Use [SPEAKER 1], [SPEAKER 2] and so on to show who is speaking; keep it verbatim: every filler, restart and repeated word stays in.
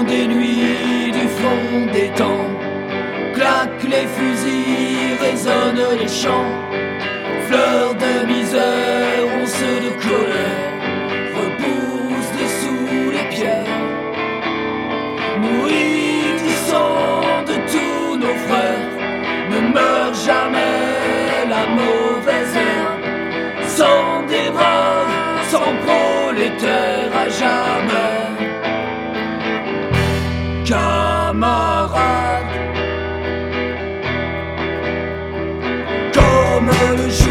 [SPEAKER 1] des nuits, du fond des temps, claquent les fusils, résonnent les chants. Fleurs de misère, once de colère, repoussent dessous les pierres. Nourris du sang de tous nos frères, ne meurt jamais la mauvaise herbe. Sans des braves, sans prolétaires à jamais. Camarades, comme le jour